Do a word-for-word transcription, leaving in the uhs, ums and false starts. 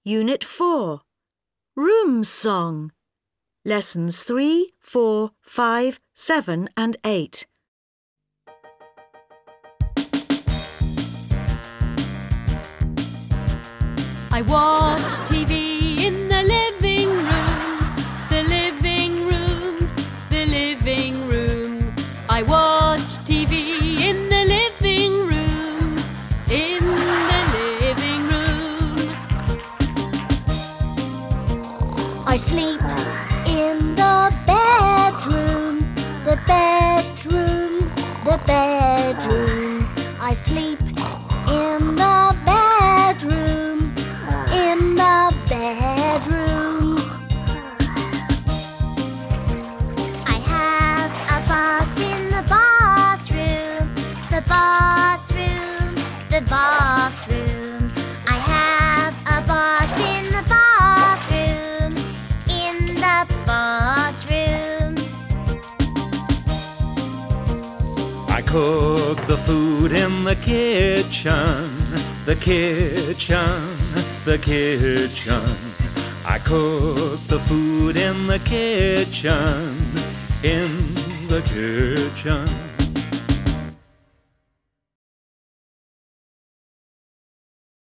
Unit four, Room Song. Lessons three, four, five, seven and eight. I watch T V in the living room, the living room, the living room. I watch T V in the living room, in the living room. I sleep in the bedroom, the bedroom, the bedroom. I sleep in the bedroom, in the bedroom. I have a bath in the bathroom, the bathroom, the bathroom. I have a bath in the bathroom, in the bathroom. I cook the food in the kitchen, the kitchen, the kitchen. I cook the food in the kitchen, in the kitchen.